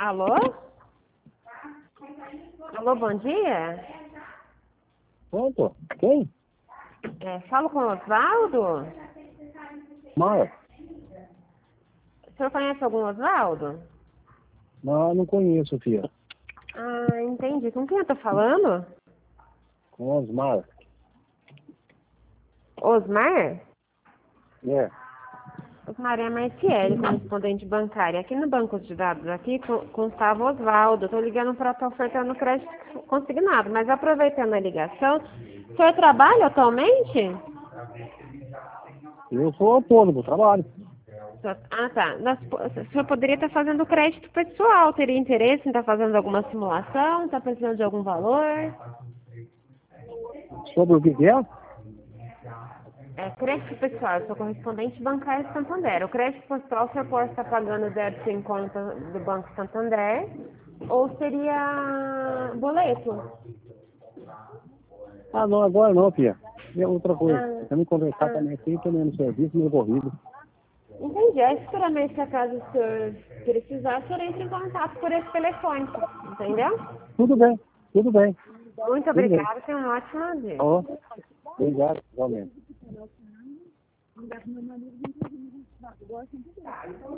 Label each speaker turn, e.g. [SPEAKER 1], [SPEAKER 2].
[SPEAKER 1] Alô? Alô, bom dia?
[SPEAKER 2] Pronto? Quem?
[SPEAKER 1] Falo com o Osvaldo?
[SPEAKER 2] Mara?
[SPEAKER 1] O senhor conhece algum Osvaldo?
[SPEAKER 2] Não conheço, filha.
[SPEAKER 1] Ah, entendi. Com quem eu tô falando?
[SPEAKER 2] Com Osmar.
[SPEAKER 1] Osmar?
[SPEAKER 2] É.
[SPEAKER 1] Osmar é a Marciele, correspondente bancária. Aqui no banco de dados, aqui constava Osvaldo. Estou ligando para estar ofertando crédito consignado, mas aproveitando a ligação, o senhor trabalha atualmente?
[SPEAKER 2] Eu sou autônomo, trabalho.
[SPEAKER 1] Ah, tá. O senhor poderia estar fazendo crédito pessoal. Teria interesse em estar fazendo alguma simulação? Está precisando de algum valor?
[SPEAKER 2] Sobre o que é?
[SPEAKER 1] Crédito pessoal. Eu sou correspondente bancário de Santander. O crédito pessoal o senhor pode estar pagando débito em conta do Banco Santander ou seria boleto.
[SPEAKER 2] Ah, não, agora não, filha. É outra coisa.
[SPEAKER 1] Ah,
[SPEAKER 2] Você me conversar
[SPEAKER 1] ah,
[SPEAKER 2] também aqui, também no serviço, meio corrido.
[SPEAKER 1] entendi. Aí, futuramente, se acaso o senhor precisar, o senhor entra em contato por esse telefone. Entendeu?
[SPEAKER 2] Tudo bem, tudo bem,
[SPEAKER 1] Muito
[SPEAKER 2] tudo bem.
[SPEAKER 1] obrigada. Tenha um ótimo dia.
[SPEAKER 2] Ó, obrigado, igualmente.